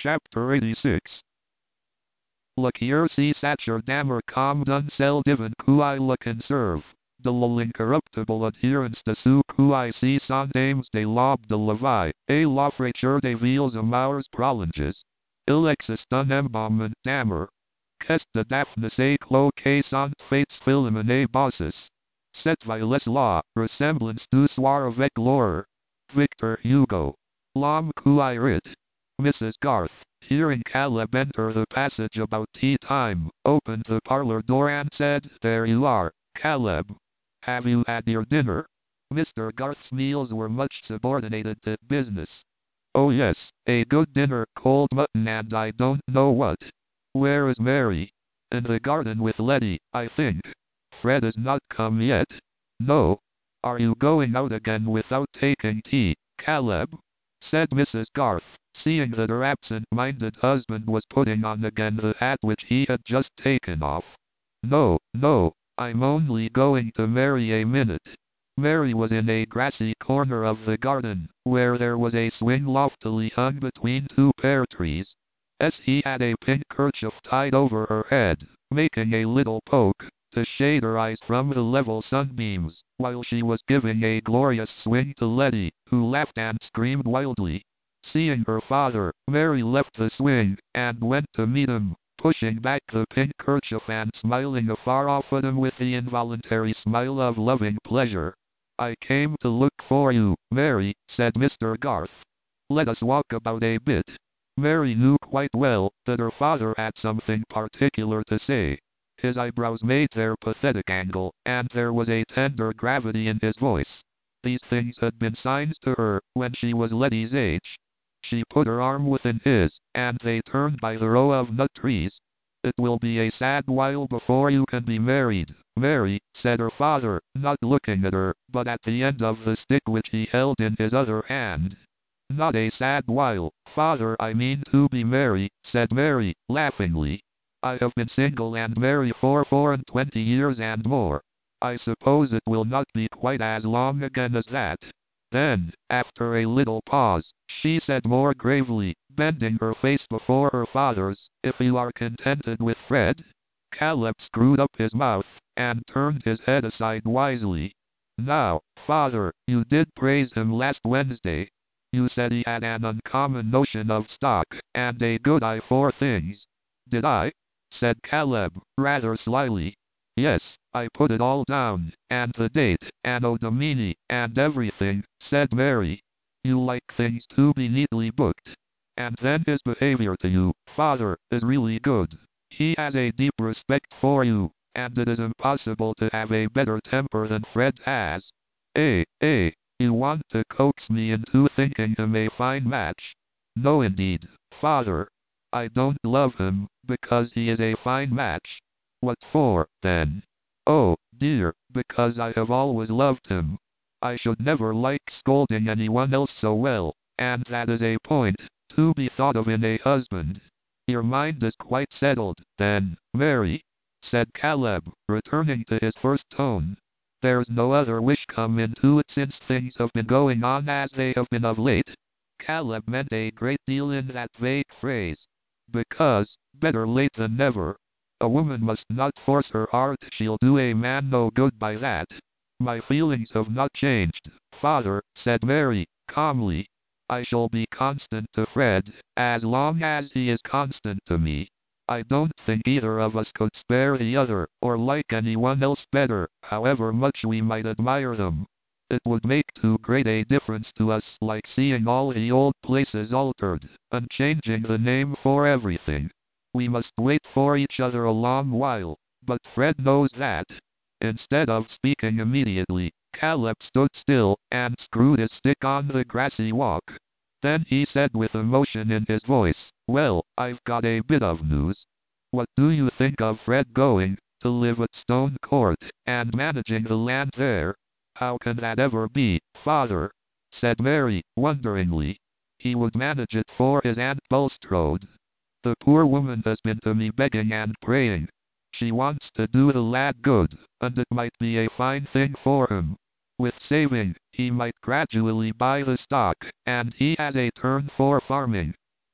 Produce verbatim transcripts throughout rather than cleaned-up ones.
Chapter eighty-six. Lakir si sacher dammer com dun sel divan kui la conserve, de l'incorruptible adherence de su kui si sans dames de l'aube de la vie, et la fraîcheur des villes amours prolonges. Il existe un emballement dammer, qu'est de Daphne et clos que sont fates Philemon et Baucis. Cette vieillesse la ressemblance du soir avec l'horreur. Victor Hugo. L'homme qui rit. Missus Garth, hearing Caleb enter the passage about tea time, opened the parlor door and said, "There you are, Caleb. Have you had your dinner?" Mister Garth's meals were much subordinated to business. "Oh yes, a good dinner, cold mutton and I don't know what." "Where is Mary?" "In the garden with Letty, I think." "Fred is not come yet?" "No." "Are you going out again without taking tea, Caleb?" said Missus Garth, seeing that her absent-minded husband was putting on again the hat which he had just taken off. "No, no, I'm only going to Mary a minute." Mary was in a grassy corner of the garden, where there was a swing loftily hung between two pear trees. As he had a pink kerchief tied over her head, making a little poke, to shade her eyes from the level sunbeams, while she was giving a glorious swing to Letty, who laughed and screamed wildly. Seeing her father, Mary left the swing, and went to meet him, pushing back the pink kerchief and smiling afar off at him with the involuntary smile of loving pleasure. "I came to look for you, Mary," said Mister Garth. "Let us walk about a bit." Mary knew quite well that her father had something particular to say. His eyebrows made their pathetic angle, and there was a tender gravity in his voice. These things had been signs to her when she was Letty's age. She put her arm within his, and they turned by the row of nut trees. "It will be a sad while before you can be married, Mary," said her father, not looking at her, but at the end of the stick which he held in his other hand. "Not a sad while, father, I mean to be Mary," said Mary, laughingly. "I have been single and married for four and twenty years and more. I suppose it will not be quite as long again as that." Then, after a little pause, she said more gravely, bending her face before her father's, "If you are contented with Fred?" Caleb screwed up his mouth, and turned his head aside wisely. "Now, father, you did praise him last Wednesday. You said he had an uncommon notion of stock, and a good eye for things." "Did I?" said Caleb, rather slyly. "Yes, I put it all down, and the date, Anno Domini, and everything," said Mary. "You like things to be neatly booked. And then his behavior to you, father, is really good. He has a deep respect for you, and it is impossible to have a better temper than Fred has. Eh, eh, you want to coax me into thinking him a fine match?" "No indeed, father. I don't love him, because he is a fine match." "What for, then?" "Oh, dear, because I have always loved him. I should never like scolding anyone else so well, and that is a point to be thought of in a husband." "Your mind is quite settled, then, Mary?" said Caleb, returning to his first tone. "There's no other wish come into it since things have been going on as they have been of late?" Caleb meant a great deal in that vague phrase. "Because, better late than never. A woman must not force her heart, she'll do a man no good by that." "My feelings have not changed, father," said Mary, calmly. "I shall be constant to Fred, as long as he is constant to me. I don't think either of us could spare the other, or like anyone else better, however much we might admire them. It would make too great a difference to us, like seeing all the old places altered, and changing the name for everything. We must wait for each other a long while, but Fred knows that." Instead of speaking immediately, Caleb stood still, and screwed his stick on the grassy walk. Then he said with emotion in his voice, "Well, I've got a bit of news. What do you think of Fred going to live at Stone Court, and managing the land there?" "How can that ever be, father?" said Mary, wonderingly. "He would manage it for his Aunt Bulstrode. The poor woman has been to me begging and praying. She wants to do the lad good, and it might be a fine thing for him. With saving, he might gradually buy the stock, and he has a turn for farming." "Oh,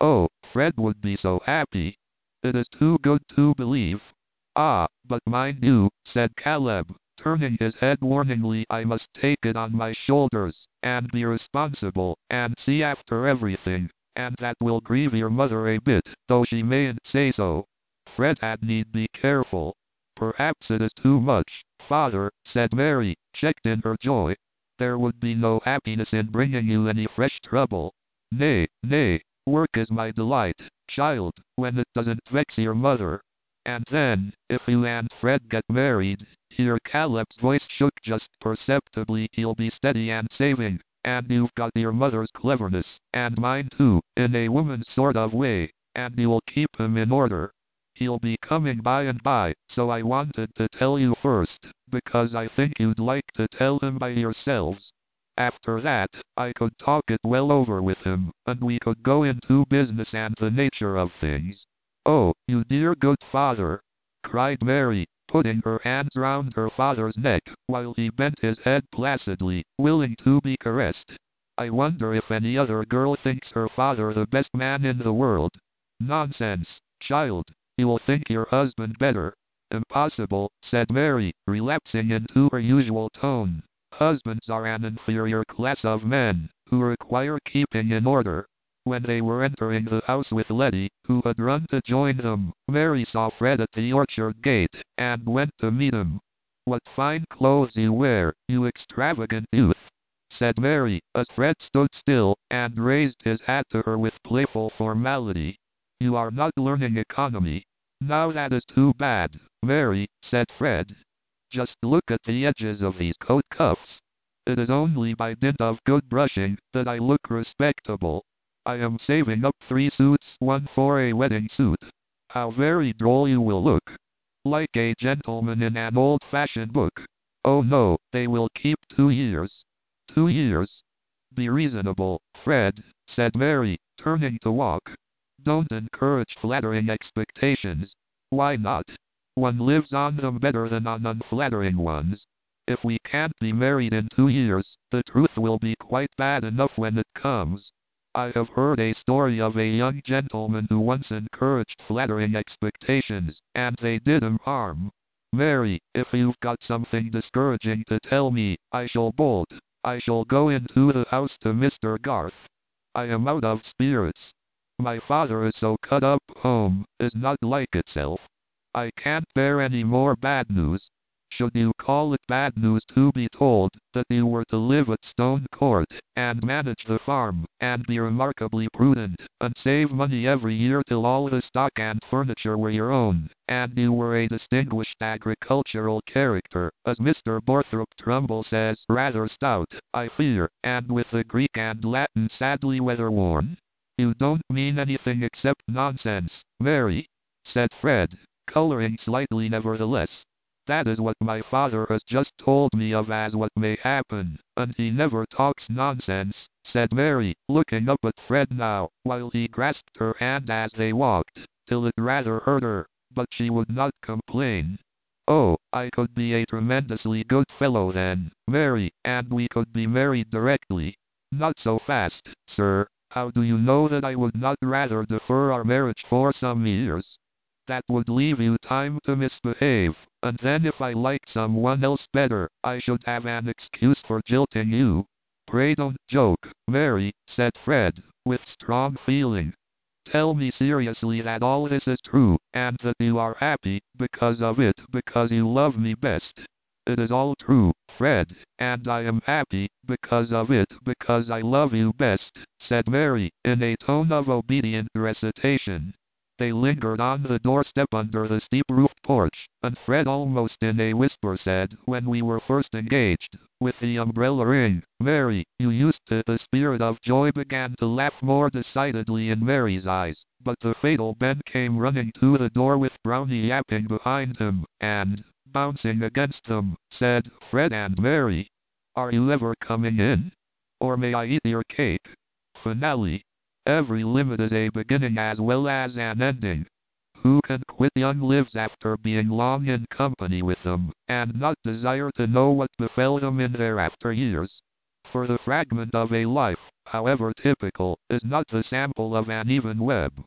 Fred would be so happy. It is too good to believe. Ah, but mind you, said Caleb, turning his head warningly, I must take it on my shoulders, and be responsible, and see after everything, and that will grieve your mother a bit, though she mayn't say so. Fred had need be careful. Perhaps it is too much, father, said Mary, checked in her joy. There would be no happiness in bringing you any fresh trouble. Nay, nay, work is my delight, child, when it doesn't vex your mother. And then, if you and Fred get married, here Caleb's voice shook just perceptibly, he'll be steady and saving, and you've got your mother's cleverness, and mine too, in a woman's sort of way, and you'll keep him in order. He'll be coming by and by, so I wanted to tell you first, because I think you'd like to tell him by yourselves. After that, I could talk it well over with him, and we could go into business and the nature of things. Oh, you dear good father, cried Mary, putting her hands round her father's neck, while he bent his head placidly, willing to be caressed. I wonder if any other girl thinks her father the best man in the world. Nonsense, child, you'll think your husband better. Impossible, said Mary, relapsing into her usual tone. Husbands are an inferior class of men, who require keeping in order. When they were entering the house with Letty, who had run to join them, Mary saw Fred at the orchard gate, and went to meet him. What fine clothes you wear, you extravagant youth, said Mary, as Fred stood still, and raised his hat to her with playful formality. You are not learning economy. Now that is too bad, Mary, said Fred. Just look at the edges of these coat cuffs. It is only by dint of good brushing that I look respectable. I am saving up three suits, one for a wedding suit. How very droll you will look. Like a gentleman in an old-fashioned book. Oh no, they will keep two years. Two years? Be reasonable, Fred, said Mary, turning to walk. Don't encourage flattering expectations. Why not? One lives on them better than on unflattering ones. If we can't be married in two years, the truth will be quite bad enough when it comes. I have heard a story of a young gentleman who once encouraged flattering expectations, and they did him harm. Mary, if you've got something discouraging to tell me, I shall bolt. I shall go into the house to Mister Garth. I am out of spirits. My father is so cut up, home is not like itself. I can't bear any more bad news. Should you call it bad news to be told that you were to live at Stone Court, and manage the farm, and be remarkably prudent, and save money every year till all the stock and furniture were your own, and you were a distinguished agricultural character, as Mister Borthrop Trumbull says, rather stout, I fear, and with the Greek and Latin sadly weather-worn? You don't mean anything except nonsense, Mary, said Fred, coloring slightly nevertheless. That is what my father has just told me of as what may happen, and he never talks nonsense, said Mary, looking up at Fred now, while he grasped her hand as they walked, till it rather hurt her, but she would not complain. Oh, I could be a tremendously good fellow then, Mary, and we could be married directly. Not so fast, sir. How do you know that I would not rather defer our marriage for some years? That would leave you time to misbehave, and then if I liked someone else better, I should have an excuse for jilting you. Pray don't joke, Mary, said Fred, with strong feeling. Tell me seriously that all this is true, and that you are happy because of it, because you love me best. It is all true, Fred, and I am happy because of it, because I love you best, said Mary, in a tone of obedient recitation. They lingered on the doorstep under the steep-roofed porch, and Fred almost in a whisper said, when we were first engaged, with the umbrella ring, Mary, you used to. The spirit of joy began to laugh more decidedly in Mary's eyes, but the fatal Ben came running to the door with Brownie yapping behind him, and, bouncing against them, said, Fred and Mary, are you ever coming in? Or may I eat your cake? Finale. Every limit is a beginning as well as an ending. Who can quit young lives after being long in company with them, and not desire to know what befell them in their after years? For the fragment of a life, however typical, is not the sample of an even web.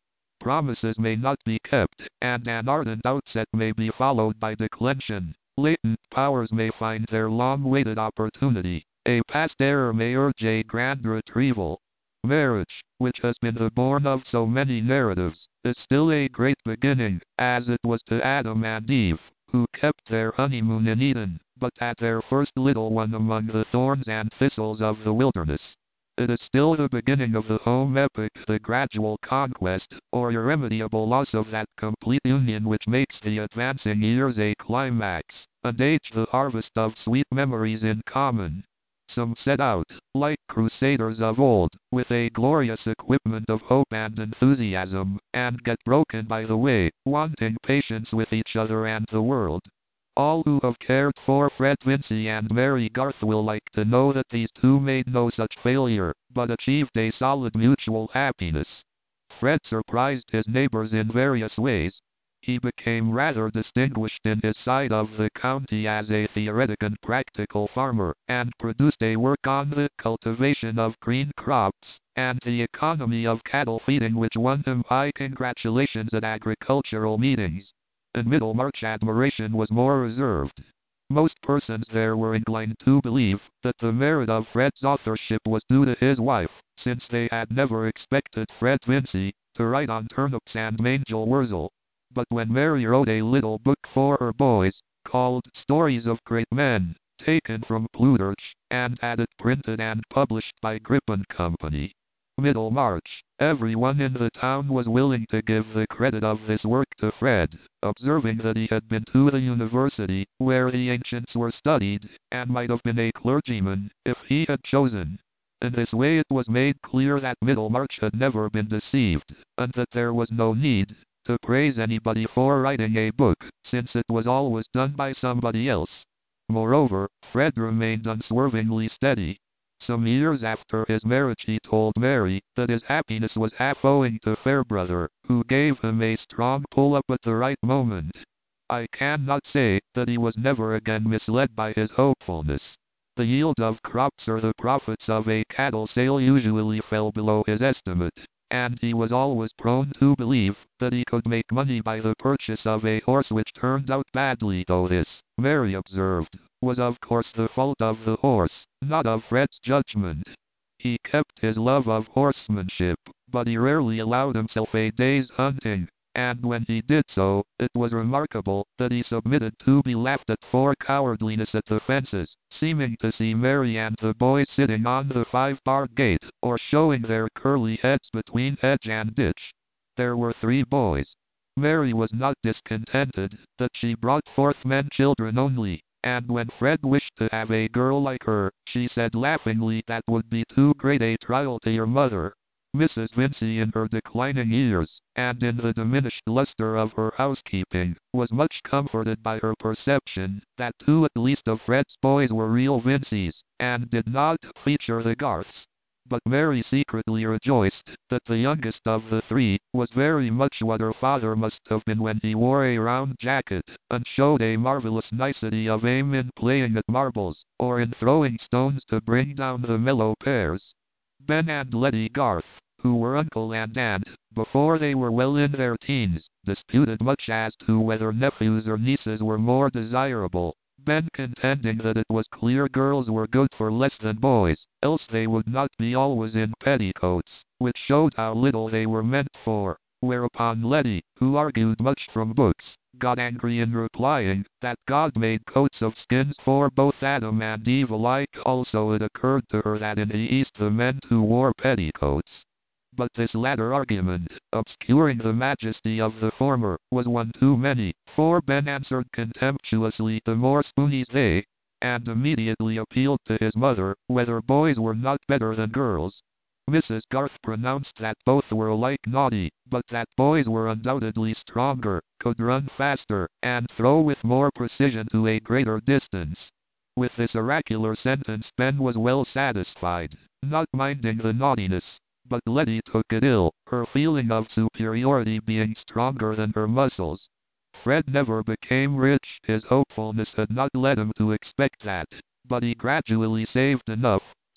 promises may not be kept, and an ardent outset may be followed by declension. Latent powers may find their long-waited opportunity. A past error may urge a grand retrieval. Marriage, which has been the bourne of so many narratives, is still a great beginning, as it was to Adam and Eve, who kept their honeymoon in Eden, but had their first little one among the thorns and thistles of the wilderness. It is still the beginning of the home epic, the gradual conquest, or irremediable loss of that complete union which makes the advancing years a climax, and age the harvest of sweet memories in common. Some set out, like crusaders of old, with a glorious equipment of hope and enthusiasm, and get broken by the way, wanting patience with each other and the world. All who have cared for Fred Vincy and Mary Garth will like to know that these two made no such failure, but achieved a solid mutual happiness. Fred surprised his neighbors in various ways. He became rather distinguished in his side of the county as a theoretic and practical farmer, and produced a work on the cultivation of green crops, and the economy of cattle feeding which won him high congratulations at agricultural meetings. In Middlemarch admiration was more reserved. Most persons there were inclined to believe that the merit of Fred's authorship was due to his wife, since they had never expected Fred Vincy to write on turnips and mangel wurzel. But when Mary wrote a little book for her boys, called Stories of Great Men, taken from Plutarch, and had it printed and published by Grip and Company, Middlemarch, everyone in the town was willing to give the credit of this work to Fred, observing that he had been to the university, where the ancients were studied, and might have been a clergyman, if he had chosen. In this way it was made clear that Middlemarch had never been deceived, and that there was no need to praise anybody for writing a book, since it was always done by somebody else. Moreover, Fred remained unswervingly steady. Some years after his marriage he told Mary that his happiness was half owing to Fairbrother, who gave him a strong pull-up at the right moment. I cannot say that he was never again misled by his hopefulness. The yield of crops or the profits of a cattle sale usually fell below his estimate, and he was always prone to believe that he could make money by the purchase of a horse which turned out badly, though this, Mary observed, was of course the fault of the horse, not of Fred's judgment. He kept his love of horsemanship, but he rarely allowed himself a day's hunting, and when he did so, it was remarkable that he submitted to be laughed at for cowardliness at the fences, seeming to see Mary and the boys sitting on the five-barred gate, or showing their curly heads between hedge and ditch. There were three boys. Mary was not discontented that she brought forth men children only, and when Fred wished to have a girl like her, she said laughingly that would be too great a trial to your mother. Missus Vincy in her declining years, and in the diminished luster of her housekeeping, was much comforted by her perception that two at least of Fred's boys were real Vincys, and did not feature the Garths. But Mary secretly rejoiced that the youngest of the three was very much what her father must have been when he wore a round jacket, and showed a marvelous nicety of aim in playing at marbles, or in throwing stones to bring down the mellow pears. Ben and Letty Garth, who were uncle and aunt, before they were well in their teens, disputed much as to whether nephews or nieces were more desirable, Ben contending that it was clear girls were good for less than boys, else they would not be always in petticoats, which showed how little they were meant for, whereupon Letty, who argued much from books, got angry in replying that God made coats of skins for both Adam and Eve alike. Also it occurred to her that in the East the men too wore petticoats. But this latter argument, obscuring the majesty of the former, was one too many, for Ben answered contemptuously, the more spoonies they, and immediately appealed to his mother, whether boys were not better than girls. Missus Garth pronounced that both were alike naughty, but that boys were undoubtedly stronger, could run faster, and throw with more precision to a greater distance. With this oracular sentence Ben was well satisfied, not minding the naughtiness. But Letty took it ill, her feeling of superiority being stronger than her muscles. Fred never became rich, his hopefulness had not led him to expect that, but he gradually saved enough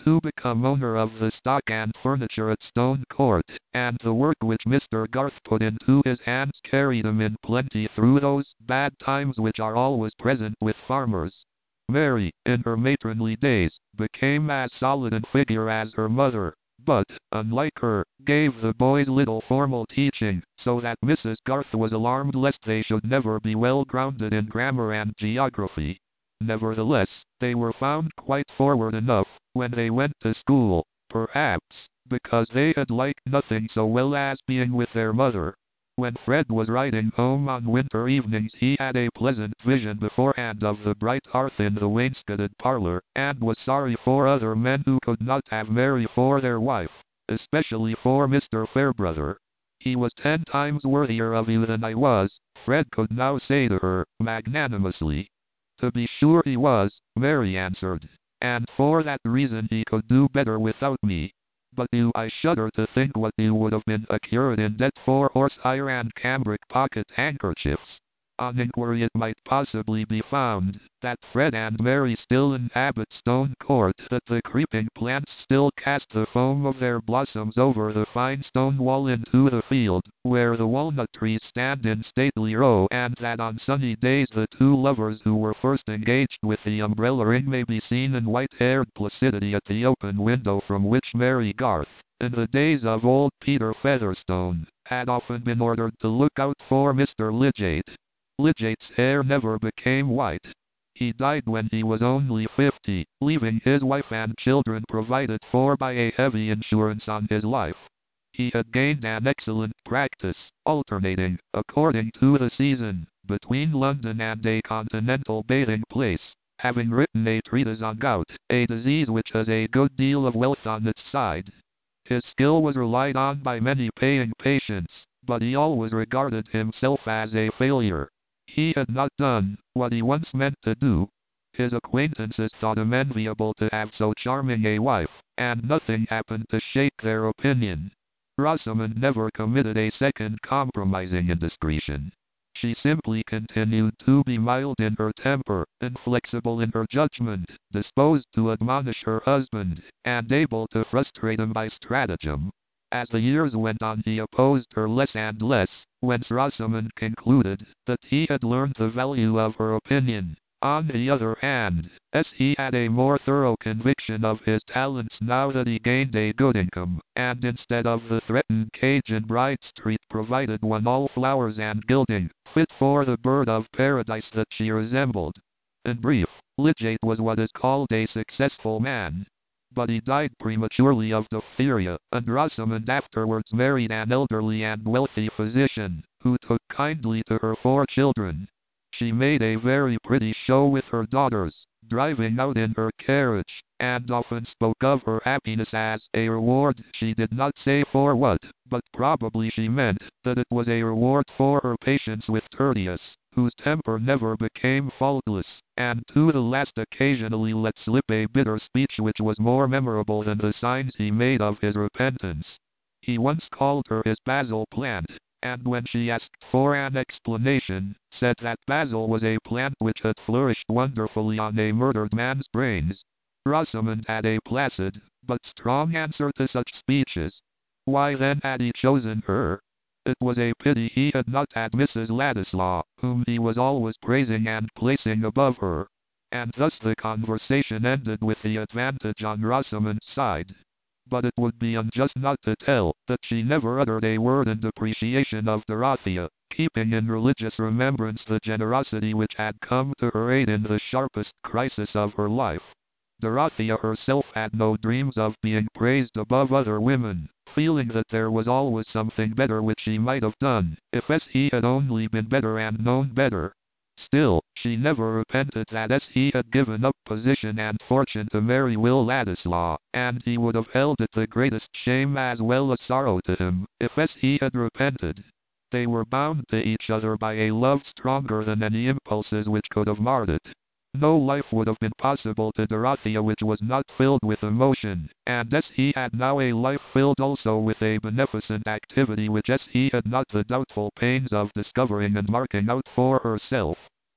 to become owner of the stock and furniture at Stone Court, and the work which Mister Garth put into his hands carried him in plenty through those bad times which are always present with farmers. Mary, in her matronly days, became as solid in figure as her mother, but, unlike her, gave the boys little formal teaching, so that Missus Garth was alarmed lest they should never be well grounded in grammar and geography. Nevertheless, they were found quite forward enough when they went to school, perhaps because they had liked nothing so well as being with their mother. When Fred was riding home on winter evenings he had a pleasant vision beforehand of the bright hearth in the wainscoted parlor, and was sorry for other men who could not have Mary for their wife, especially for Mister Fairbrother. He was ten times worthier of you than I was, Fred could now say to her, magnanimously. To be sure he was, Mary answered, and for that reason he could do better without me. But you, I shudder to think what you would have been a curate in debt for horse hire and cambric pocket handkerchiefs. On inquiry it might possibly be found that Fred and Mary still inhabit Stone Court, that the creeping plants still cast the foam of their blossoms over the fine stone wall into the field, where the walnut trees stand in stately row, and that on sunny days the two lovers who were first engaged with the umbrella ring may be seen in white-haired placidity at the open window from which Mary Garth, in the days of old Peter Featherstone, had often been ordered to look out for Mister Lidgate. Lidgate's hair never became white. He died when he was only fifty, leaving his wife and children provided for by a heavy insurance on his life. He had gained an excellent practice, alternating, according to the season, between London and a continental bathing place, having written a treatise on gout, a disease which has a good deal of wealth on its side. His skill was relied on by many paying patients, but he always regarded himself as a failure. He had not done what he once meant to do. His acquaintances thought him enviable to have so charming a wife, and nothing happened to shake their opinion. Rosamond never committed a second compromising indiscretion. She simply continued to be mild in her temper, inflexible in her judgment, disposed to admonish her husband, and able to frustrate him by stratagem. As the years went on he opposed her less and less, whence Rosamond concluded that he had learned the value of her opinion. On the other hand, as he had a more thorough conviction of his talents now that he gained a good income, and instead of the threatened cage in Bride Street provided one all flowers and gilding, fit for the bird of paradise that she resembled. In brief, Lidgate was what is called a successful man. But he died prematurely of diphtheria, and Rosamond afterwards married an elderly and wealthy physician, who took kindly to her four children. She made a very pretty show with her daughters, driving out in her carriage, and often spoke of her happiness as a reward. She did not say for what, but probably she meant that it was a reward for her patience with Tertius, whose temper never became faultless, and to the last occasionally let slip a bitter speech which was more memorable than the signs he made of his repentance. He once called her his basil plant, and when she asked for an explanation, said that basil was a plant which had flourished wonderfully on a murdered man's brains. Rosamond had a placid, but strong answer to such speeches. Why then had he chosen her? It was a pity he had not had Missus Ladislaw, whom he was always praising and placing above her. And thus the conversation ended with the advantage on Rosamond's side. But it would be unjust not to tell that she never uttered a word in depreciation of Dorothea, keeping in religious remembrance the generosity which had come to her aid in the sharpest crisis of her life. Dorothea herself had no dreams of being praised above other women, feeling that there was always something better which she might have done, if as he had only been better and known better. Still, she never repented that as he had given up position and fortune to marry Will Ladislaw, and he would have held it the greatest shame as well as sorrow to him, if as he had repented. They were bound to each other by a love stronger than any impulses which could have marred it. No life would have been possible to Dorothea which was not filled with emotion, and as he had now a life filled also with a beneficent activity which as he had not the doubtful pains of discovering and marking out for herself.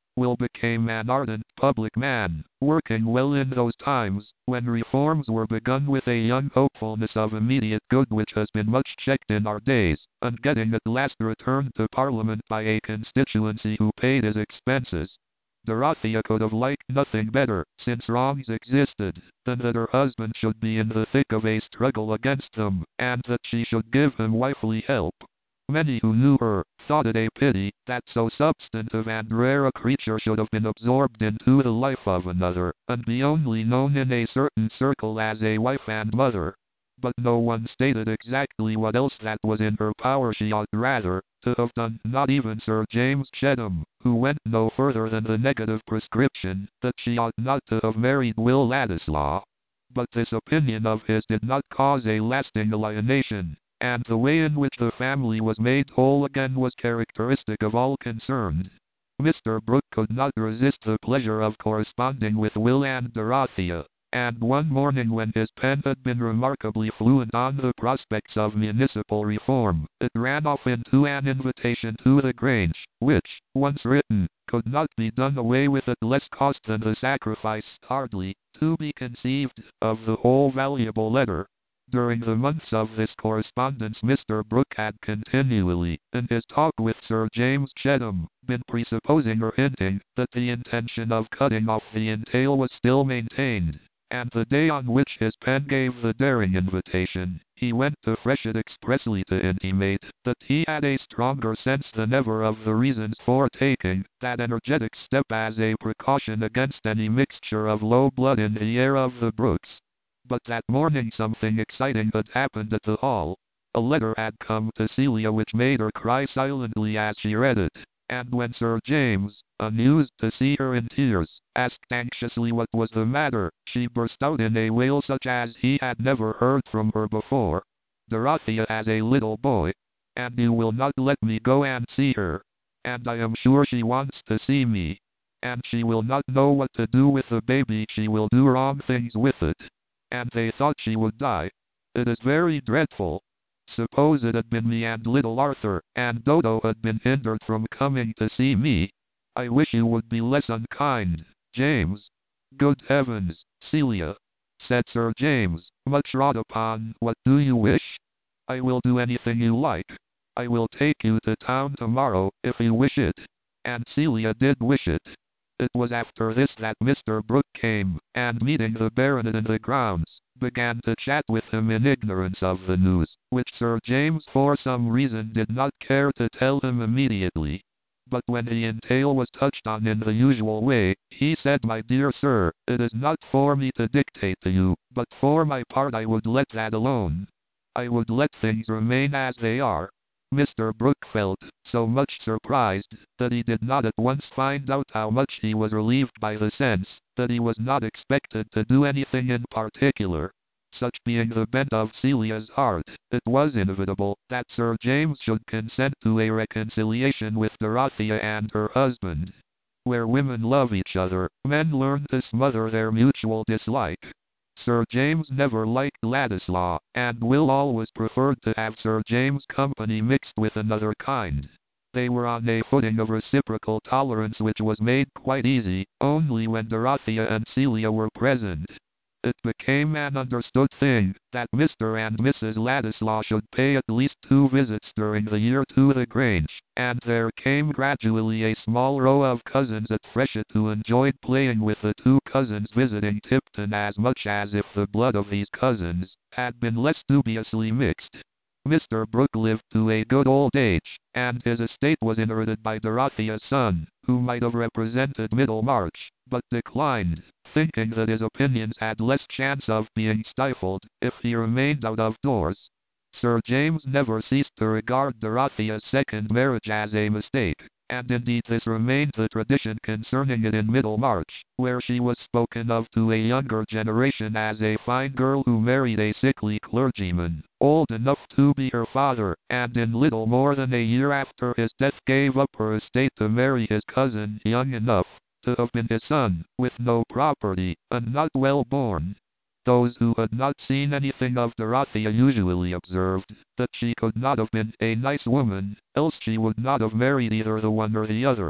Will became an ardent public man, working well in those times, when reforms were begun with a young hopefulness of immediate good which has been much checked in our days, and getting at last returned to Parliament by a constituency who paid his expenses. Dorothea could have liked nothing better, since wrongs existed, than that her husband should be in the thick of a struggle against them, and that she should give him wifely help. Many who knew her, thought it a pity, that so substantive and rare a creature should have been absorbed into the life of another, and be only known in a certain circle as a wife and mother. But no one stated exactly what else that was in her power she ought rather to have done, not even Sir James Chetham, who went no further than the negative prescription, that she ought not to have married Will Ladislaw. But this opinion of his did not cause a lasting alienation, and the way in which the family was made whole again was characteristic of all concerned. Mister Brooke could not resist the pleasure of corresponding with Will and Dorothea, and one morning when his pen had been remarkably fluent on the prospects of municipal reform, it ran off into an invitation to the Grange, which, once written, could not be done away with at less cost than the sacrifice, hardly to be conceived, of the whole valuable letter. During the months of this correspondence Mister Brooke had continually, in his talk with Sir James Chetham, been presupposing or hinting that the intention of cutting off the entail was still maintained, and the day on which his pen gave the daring invitation, he went to Freshitt expressly to intimate that he had a stronger sense than ever of the reasons for taking that energetic step as a precaution against any mixture of low blood in the air of the Brookes. But that morning something exciting had happened at the Hall. A letter had come to Celia which made her cry silently as she read it, and when Sir James, amused to see her in tears, asked anxiously what was the matter, she burst out in a wail such as he had never heard from her before. Dorothea has a little boy, and you will not let me go and see her, and I am sure she wants to see me, and she will not know what to do with the baby, she will do wrong things with it, and they thought she would die. It is very dreadful. Suppose it had been me and little Arthur, and Dodo had been hindered from coming to see me. I wish you would be less unkind, James. Good heavens, Celia, said Sir James, much wrought upon. What do you wish? I will do anything you like. I will take you to town tomorrow, if you wish it. And Celia did wish it. It was after this that Mister Brooke came, and meeting the Baronet in the grounds, began to chat with him in ignorance of the news, which Sir James for some reason did not care to tell him immediately. But when the entail was touched on in the usual way, he said, "My dear sir, it is not for me to dictate to you, but for my part I would let that alone. I would let things remain as they are." Mister Brooke felt so much surprised that he did not at once find out how much he was relieved by the sense that he was not expected to do anything in particular. Such being the bent of Celia's heart, it was inevitable that Sir James should consent to a reconciliation with Dorothea and her husband. Where women love each other, men learn to smother their mutual dislike. Sir James never liked Ladislaw, and Will always preferred to have Sir James' company mixed with another kind. They were on a footing of reciprocal tolerance which was made quite easy, only when Dorothea and Celia were present. It became an understood thing that Mister and Missus Ladislaw should pay at least two visits during the year to the Grange, and there came gradually a small row of cousins at Freshitt who enjoyed playing with the two cousins visiting Tipton as much as if the blood of these cousins had been less dubiously mixed. Mister Brooke lived to a good old age, and his estate was inherited by Dorothea's son, who might have represented Middlemarch, but declined, thinking that his opinions had less chance of being stifled if he remained out of doors. Sir James never ceased to regard Dorothea's second marriage as a mistake, and indeed this remained the tradition concerning it in Middlemarch, where she was spoken of to a younger generation as a fine girl who married a sickly clergyman, old enough to be her father, and in little more than a year after his death gave up her estate to marry his cousin, young enough to have been his son, with no property, and not well born. Those who had not seen anything of Dorothea usually observed that she could not have been a nice woman, else she would not have married either the one or the other.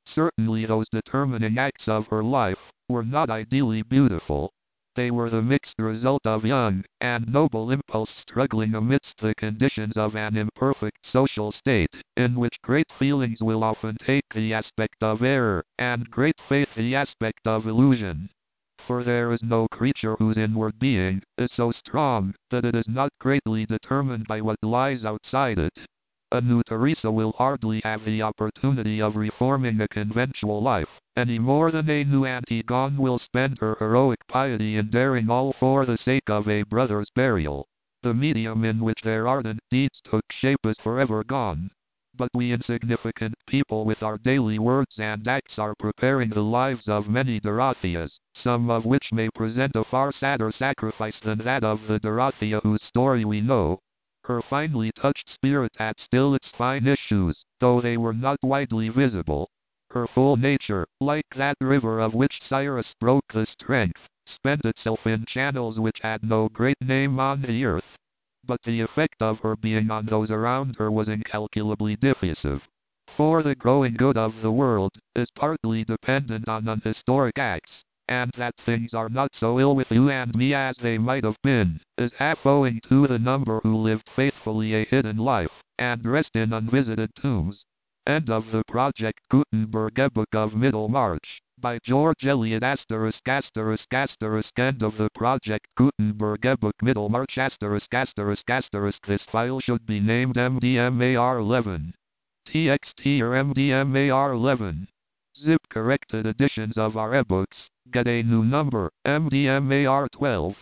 Certainly those determining acts of her life were not ideally beautiful. They were the mixed result of young and noble impulse struggling amidst the conditions of an imperfect social state, in which great feelings will often take the aspect of error, and great faith the aspect of illusion. For there is no creature whose inward being is so strong that it is not greatly determined by what lies outside it. A new Teresa will hardly have the opportunity of reforming a conventual life, any more than a new Antigone will spend her heroic piety in daring all for the sake of a brother's burial. The medium in which their ardent deeds took shape is forever gone. But we insignificant people with our daily words and acts are preparing the lives of many Dorotheas, some of which may present a far sadder sacrifice than that of the Dorothea whose story we know. Her finely touched spirit had still its fine issues, though they were not widely visible. Her full nature, like that river of which Cyrus broke the strength, spent itself in channels which had no great name on the earth. But the effect of her being on those around her was incalculably diffusive. For the growing good of the world is partly dependent on unhistoric acts, and that things are not so ill with you and me as they might have been, is half owing to the number who lived faithfully a hidden life, and rest in unvisited tombs. End of the Project Gutenberg eBook of Middlemarch, by George Eliot asterisk asterisk asterisk. End of the Project Gutenberg eBook Middlemarch asterisk asterisk asterisk. This file should be named M D M A R eleven. T X T or M D M A R eleven. Zip corrected editions of our ebooks get a new number, M D M A R twelve.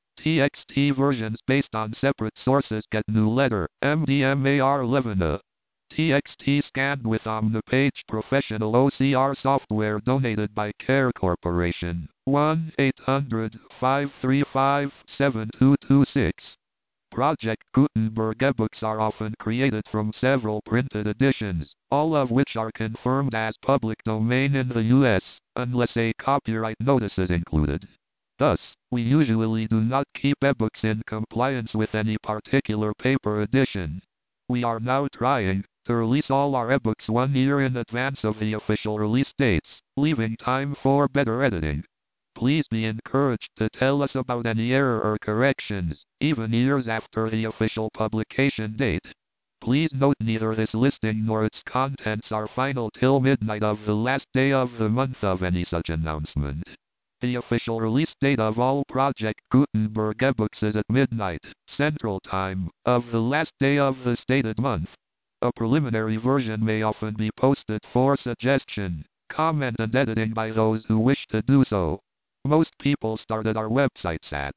T X T versions based on separate sources get new letter, M D M A R eleven A. T X T scanned with Omnipage Professional O C R software donated by Care Corporation, one eight hundred, five three five, seven two two six. Project Gutenberg ebooks are often created from several printed editions, all of which are confirmed as public domain in the U S, unless a copyright notice is included. Thus, we usually do not keep ebooks in compliance with any particular paper edition. We are now trying to release all our ebooks one year in advance of the official release dates, leaving time for better editing. Please be encouraged to tell us about any error or corrections, even years after the official publication date. Please note neither this listing nor its contents are final till midnight of the last day of the month of any such announcement. The official release date of all Project Gutenberg ebooks is at midnight, Central Time, of the last day of the stated month. A preliminary version may often be posted for suggestion, comment and editing by those who wish to do so. Most people started our websites at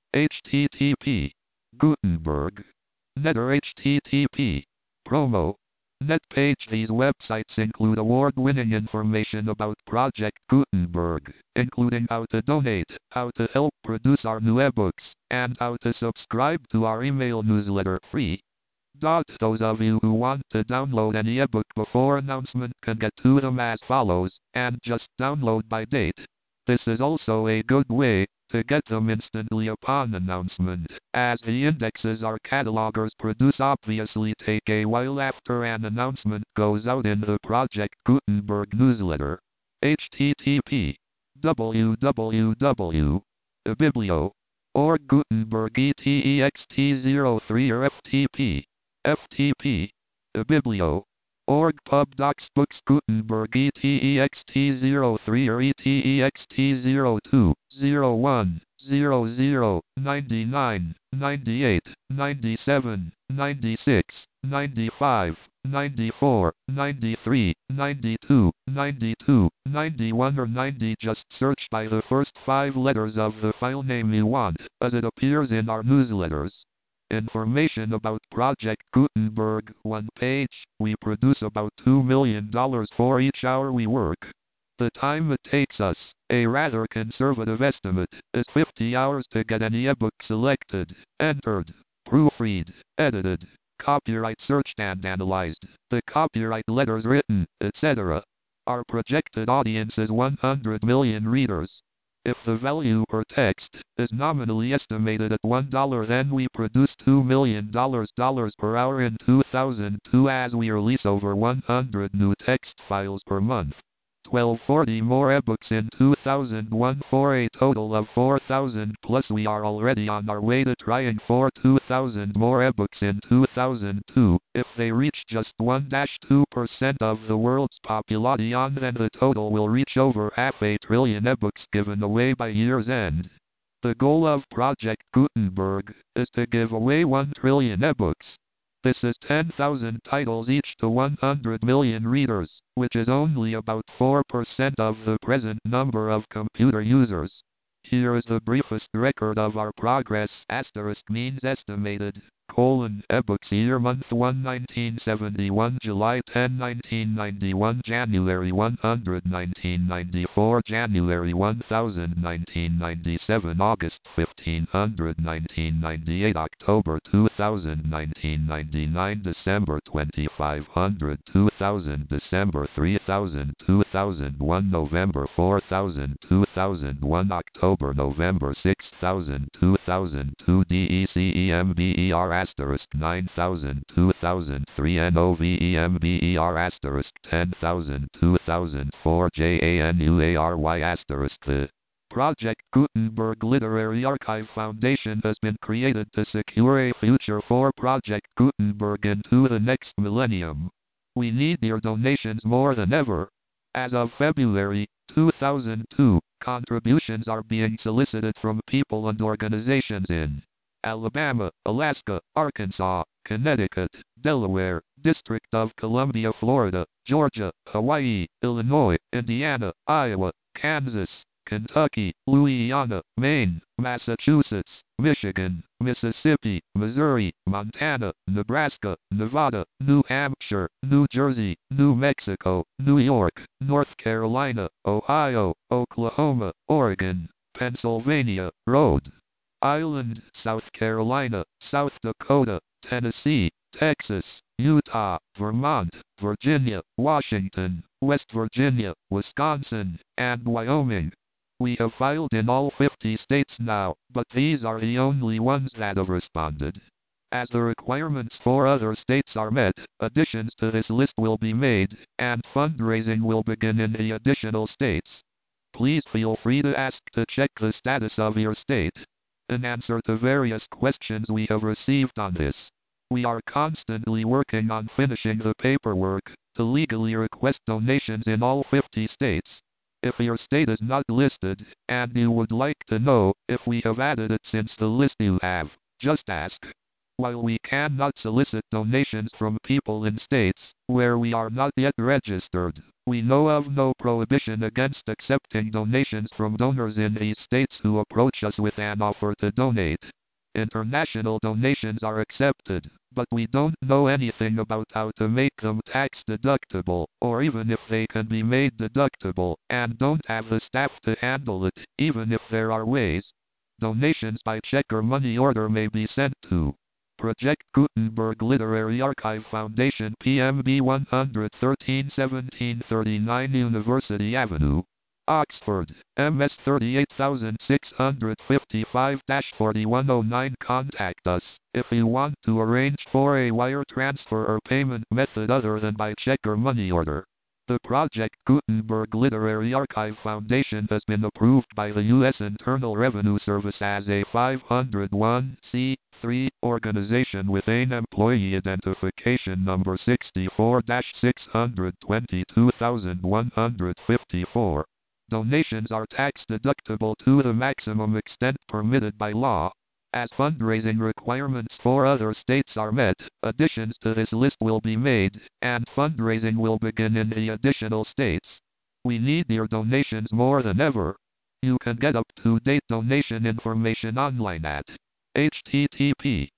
http Gutenberg net or http promo net page. These websites include award-winning information about Project Gutenberg, including how to donate, how to help produce our new ebooks, and how to subscribe to our email newsletter free. Those of you who want to download any ebook before announcement can get to them as follows, and just download by date. This is also a good way to get them instantly upon announcement, as the indexes our catalogers produce obviously take a while after an announcement goes out in the Project Gutenberg newsletter. http www biblio org Gutenberg etext zero three or ftp ftp biblio org pub docs books Gutenberg etext zero three or etext zero two, zero one, zero zero, ninety-nine, ninety-eight, ninety-seven, ninety-six, ninety-five, ninety-four, ninety-three, ninety-two, ninety-two, ninety-one or ninety. Just search by the first five letters of the file name you want, as it appears in our newsletters. Information about Project Gutenberg. One page. We produce about two million dollars for each hour we work. The time it takes us, a rather conservative estimate, is fifty hours to get any ebook selected, entered, proofread, edited, copyright searched and analyzed, the copyright letters written, et cetera. Our projected audience is one hundred million readers. If the value per text is nominally estimated at one dollar, then we produce two million dollars per hour in two thousand two, as we release over one hundred new text files per month. twelve forty more ebooks in two thousand one for a total of four thousand plus. We are already on our way to trying for two thousand more ebooks in two thousand two. If they reach just one to two percent of the world's population, then the total will reach over half a trillion ebooks given away by year's end. The goal of Project Gutenberg is to give away one trillion ebooks. This is ten thousand titles each to one hundred million readers, which is only about four percent of the present number of computer users. Here is the briefest record of our progress. Asterisk means estimated. Colon, ebooks year month one nineteen seventy-one, July tenth nineteen ninety-one, January one hundred nineteen ninety-four, January one thousand nineteen ninety-seven, August fifteen hundred nineteen ninety-eight, October two thousand nineteen ninety-nine, December twenty-five hundred two thousand, December three thousand two thousand one, November four thousand two thousand one, October November six thousand two thousand two, DECEMBER asterisk nine thousand two thousand three, NOVEMBER asterisk ten thousand two thousand four, JANUARY asterisk. The Project Gutenberg Literary Archive Foundation has been created to secure a future for Project Gutenberg into the next millennium. We need your donations more than ever. As of February two thousand two, contributions are being solicited from people and organizations in Alabama, Alaska, Arkansas, Connecticut, Delaware, District of Columbia, Florida, Georgia, Hawaii, Illinois, Indiana, Iowa, Kansas, Kentucky, Louisiana, Maine, Massachusetts, Michigan, Mississippi, Missouri, Montana, Nebraska, Nevada, New Hampshire, New Jersey, New Mexico, New York, North Carolina, Ohio, Oklahoma, Oregon, Pennsylvania, Rhode Island, South Carolina, South Dakota, Tennessee, Texas, Utah, Vermont, Virginia, Washington, West Virginia, Wisconsin, and Wyoming. We have filed in all fifty states now, but these are the only ones that have responded. As the requirements for other states are met, additions to this list will be made, and fundraising will begin in the additional states. Please feel free to ask to check the status of your state. In answer to various questions we have received on this, we are constantly working on finishing the paperwork to legally request donations in all fifty states. If your state is not listed, and you would like to know if we have added it since the list you have, just ask. While we cannot solicit donations from people in states where we are not yet registered, we know of no prohibition against accepting donations from donors in these states who approach us with an offer to donate. International donations are accepted, but we don't know anything about how to make them tax deductible, or even if they can be made deductible, and don't have the staff to handle it, even if there are ways. Donations by check or money order may be sent to Project Gutenberg Literary Archive Foundation, P M B one thirteen seventeen thirty-nine University Avenue, Oxford, M S three eight six five five, four one zero nine. Contact us if you want to arrange for a wire transfer or payment method other than by check or money order. The Project Gutenberg Literary Archive Foundation has been approved by the U S Internal Revenue Service as a five oh one c three organization with an employee identification number sixty-four dash six twenty-two one fifty-four. Donations are tax deductible to the maximum extent permitted by law. As fundraising requirements for other states are met, additions to this list will be made, and fundraising will begin in the additional states. We need your donations more than ever. You can get up-to-date donation information online at http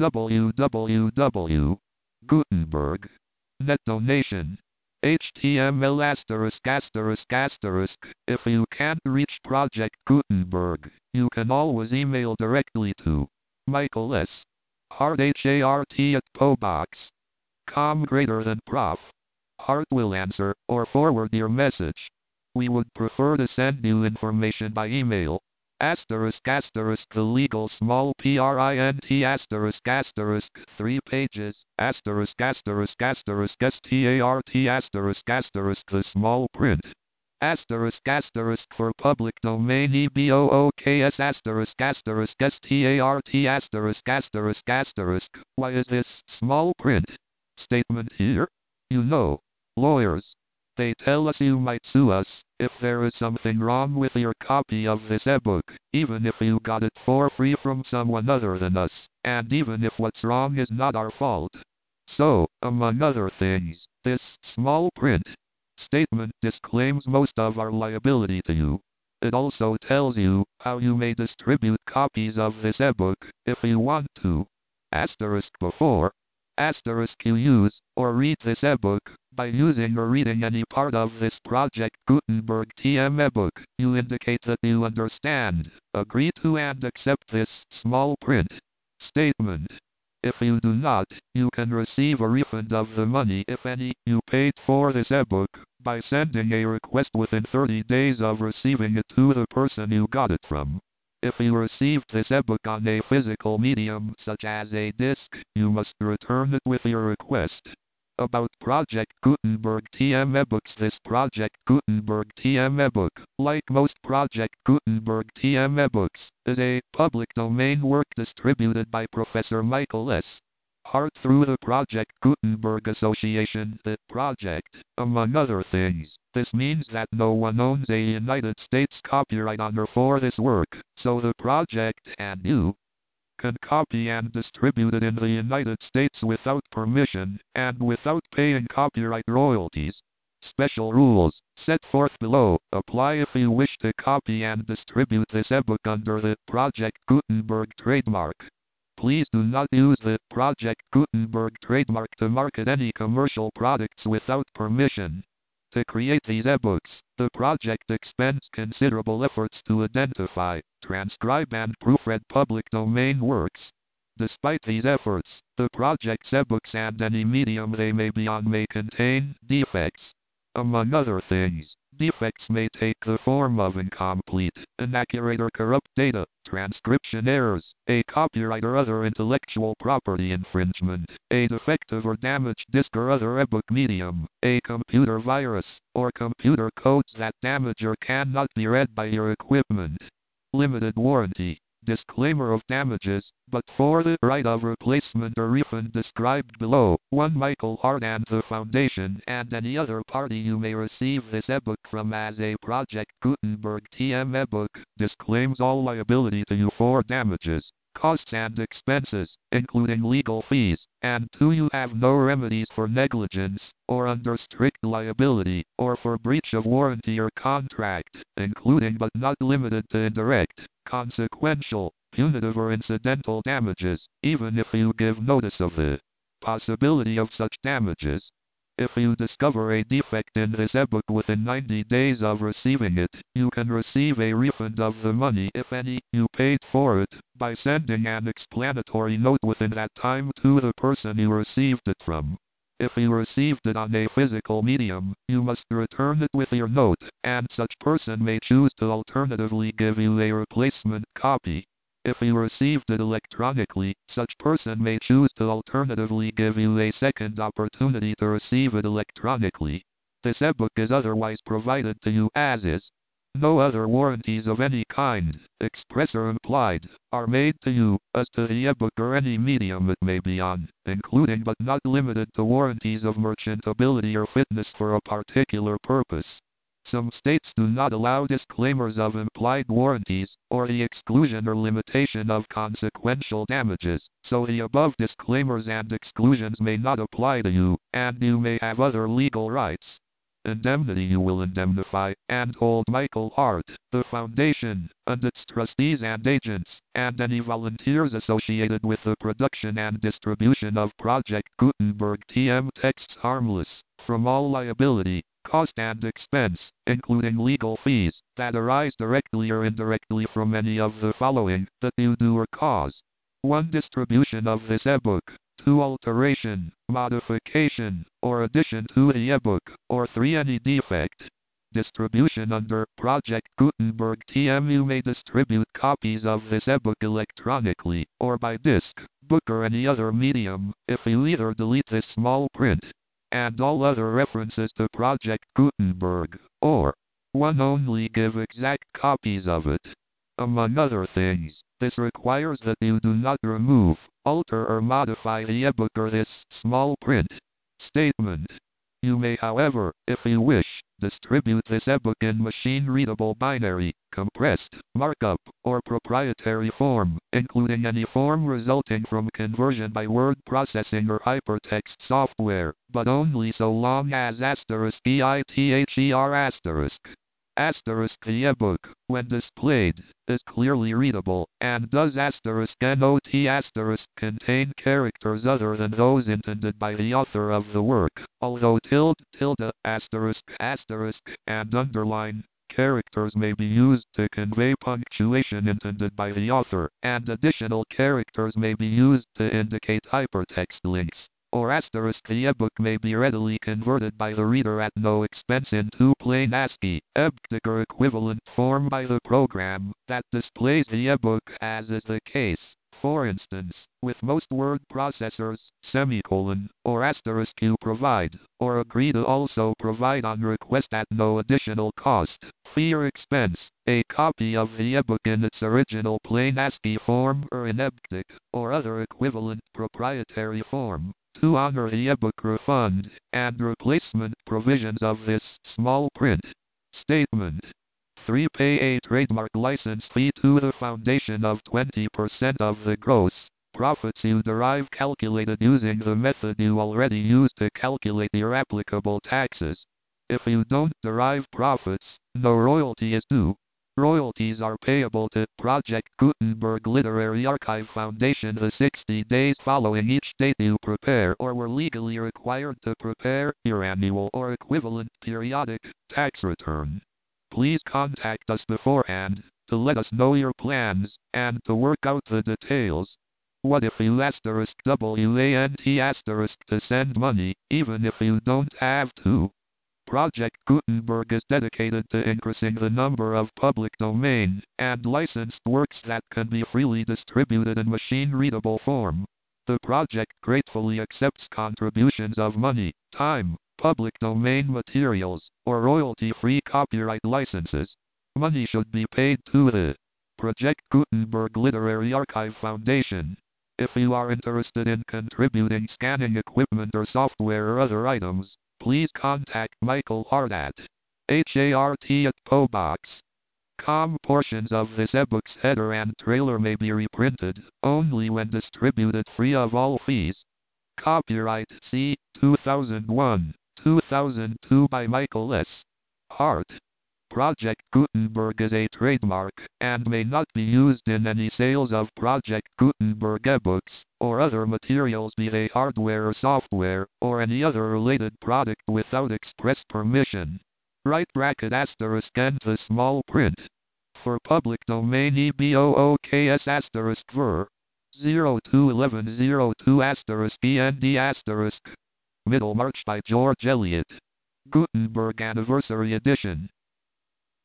www Gutenberg net donation html asterisk asterisk asterisk. If you can't reach Project Gutenberg, you can always email directly to Michael S. Hart H A R T at pobox dot com greater than Prof. Hart will answer or forward your message. We would prefer to send you information by email. Asterisk asterisk the legal small print asterisk asterisk three pages asterisk asterisk asterisk start asterisk asterisk the small print Asterisk asterisk for public domain E B O O K S asterisk asterisk S T A R T asterisk asterisk asterisk. Why is this small print statement here? You know, lawyers. They tell us you might sue us if there is something wrong with your copy of this ebook, even if you got it for free from someone other than us, and even if what's wrong is not our fault. So, among other things, this small print statement disclaims most of our liability to you. It also tells you how you may distribute copies of this ebook if you want to. Asterisk before. Asterisk you use or read this ebook by using or reading any part of this Project Gutenberg T M ebook. You indicate that you understand, agree to and accept this small print statement. If you do not, you can receive a refund of the money, if any, you paid for this ebook by sending a request within thirty days of receiving it to the person you got it from. If you received this ebook on a physical medium such as a disc, you must return it with your request. About Project Gutenberg T M ebooks. This Project Gutenberg T M ebook, like most Project Gutenberg T M ebooks, is a public domain work distributed by Professor Michael S. Hart through the Project Gutenberg Association, the project, among other things. This means that no one owns a United States copyright honor for this work, so the project and you can copy and distribute it in the United States without permission, and without paying copyright royalties. Special rules, set forth below, apply if you wish to copy and distribute this ebook under the Project Gutenberg trademark. Please do not use the Project Gutenberg trademark to market any commercial products without permission. To create these ebooks, the project expends considerable efforts to identify, transcribe and proofread public domain works. Despite these efforts, the project's ebooks and any medium they may be on may contain defects. Among other things, defects may take the form of incomplete, inaccurate or corrupt data, transcription errors, a copyright or other intellectual property infringement, a defective or damaged disk or other ebook medium, a computer virus, or computer codes that damage or cannot be read by your equipment. Limited warranty. Disclaimer of damages, but for the right of replacement or refund described below, one Michael Hart and the Foundation and any other party you may receive this ebook from as a Project Gutenberg T M ebook disclaims all liability to you for damages, costs and expenses, including legal fees, and two you have no remedies for negligence, or under strict liability, or for breach of warranty or contract, including but not limited to indirect, consequential, punitive or incidental damages, even if you give notice of the possibility of such damages. If you discover a defect in this ebook within ninety days of receiving it, you can receive a refund of the money, if any, you paid for it, by sending an explanatory note within that time to the person you received it from. If you received it on a physical medium, you must return it with your note, and such person may choose to alternatively give you a replacement copy. If you received it electronically, such person may choose to alternatively give you a second opportunity to receive it electronically. This ebook is otherwise provided to you as is. No other warranties of any kind, express or implied, are made to you as to the ebook or any medium it may be on, including but not limited to warranties of merchantability or fitness for a particular purpose. Some states do not allow disclaimers of implied warranties, or the exclusion or limitation of consequential damages, so the above disclaimers and exclusions may not apply to you, and you may have other legal rights. Indemnity. You will indemnify and hold Michael Hart, the Foundation, and its trustees and agents, and any volunteers associated with the production and distribution of Project Gutenberg T M texts harmless from all liability, cost and expense, including legal fees, that arise directly or indirectly from any of the following that you do or cause. one Distribution of this ebook. two Alteration, modification, or addition to the ebook, or three Any defect. Distribution under Project Gutenberg T M. You may distribute copies of this ebook electronically, or by disc, book or any other medium, if you either delete this small print and all other references to Project Gutenberg, or One only give exact copies of it. Among other things, this requires that you do not remove, alter or modify the ebook or this small print statement. You may, however, if you wish, distribute this ebook in machine-readable binary, compressed, markup, or proprietary form, including any form resulting from conversion by word processing or hypertext software, but only so long as asterisk EITHER asterisk. Asterisk the ebook, when displayed, is clearly readable, and does asterisk not asterisk contain characters other than those intended by the author of the work, although tilde, tilde, asterisk, asterisk, and underline characters may be used to convey punctuation intended by the author, and additional characters may be used to indicate hypertext links, or asterisk the ebook may be readily converted by the reader at no expense into plain ASCII, EBGDIC or equivalent form by the program that displays the ebook, as is the case, for instance, with most word processors, semicolon, or asterisk you provide, or agree to also provide on request at no additional cost, fee or expense, a copy of the ebook in its original plain ASCII form or in EBGDIC, or other equivalent proprietary form, to honor the ebook refund and replacement provisions of this small print statement. three. Pay a trademark license fee to the foundation of twenty percent of the gross profits you derive calculated using the method you already use to calculate your applicable taxes. If you don't derive profits, no royalty is due. Royalties are payable to Project Gutenberg Literary Archive Foundation the sixty days following each date you prepare or were legally required to prepare your annual or equivalent periodic tax return. Please contact us beforehand to let us know your plans and to work out the details. What if you asterisk WANT asterisk to send money, even if you don't have to? Project Gutenberg is dedicated to increasing the number of public domain and licensed works that can be freely distributed in machine-readable form. The project gratefully accepts contributions of money, time, public domain materials, or royalty-free copyright licenses. Money should be paid to the Project Gutenberg Literary Archive Foundation. If you are interested in contributing scanning equipment or software or other items, please contact Michael Hart at hart at pobox dot com. Portions of this ebook's header and trailer may be reprinted only when distributed free of all fees. Copyright C. two thousand one to two thousand two by Michael S. Hart. Project Gutenberg is a trademark and may not be used in any sales of Project Gutenberg ebooks or other materials, be they hardware or software, or any other related product without express permission. Right bracket asterisk and the small print. For public domain E B O O K S asterisk ver zero two eleven zero two asterisk E N D asterisk. Middlemarch by George Eliot. Gutenberg Anniversary Edition.